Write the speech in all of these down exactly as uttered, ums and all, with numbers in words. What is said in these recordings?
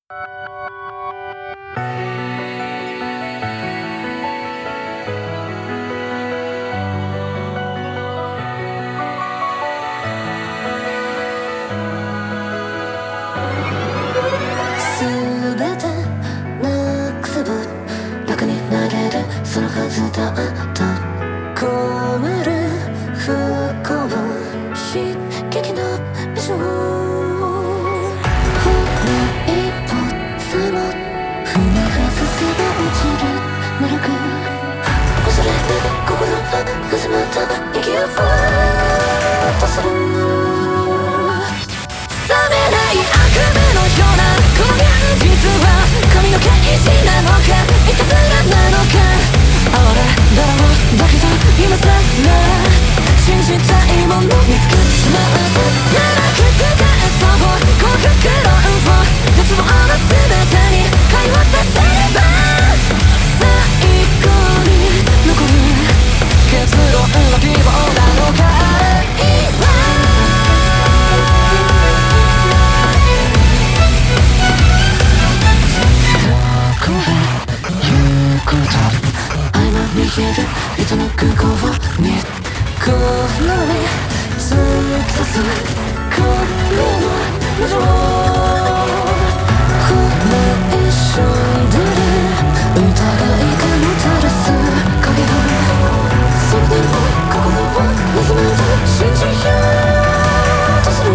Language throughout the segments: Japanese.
全てなくせば楽になれるそのはずだった込める不幸刺激な場所ほら一歩さも踏み外せば落ちる奈落恐れて心は始まった息をふわっとする冷めない悪夢のようなこの現実は神の啓示なのかいたずらなのか哀れだろうだけど今さら信じたいもの見つけちまったなら気づけそう幸福論を絶望の全てに買い渡せれば最後に残る結論は希望なのかいいわ見える人の空港にこのに突き刺すこの無情この一瞬で疑いがもたらす影がそれでも心を望めず信じようとする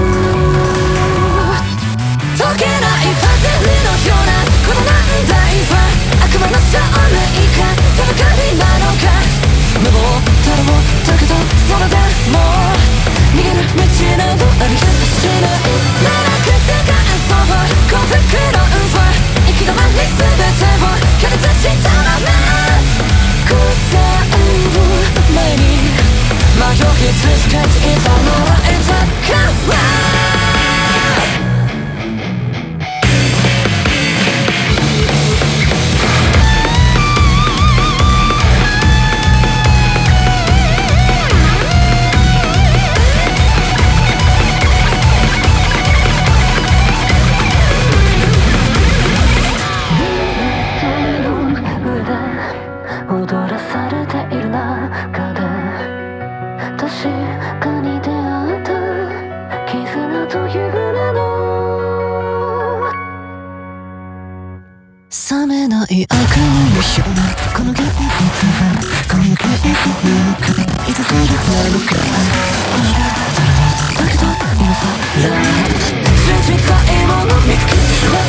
解けないパズルのようなこの難題は悪魔の証明か戦いなのか無謀だろうだけどそれでも逃げる道などありはしないならくつがそう幸福論は行き止まり全てを拒絶したまま答えを前に迷い続けていたのは得たから踊らされている中で確かに出会った絆という名の冷めない悪夢のようなこの現実は神の啓示なのかいたずらなのかだけど今さら信じたいもの見つけてしまう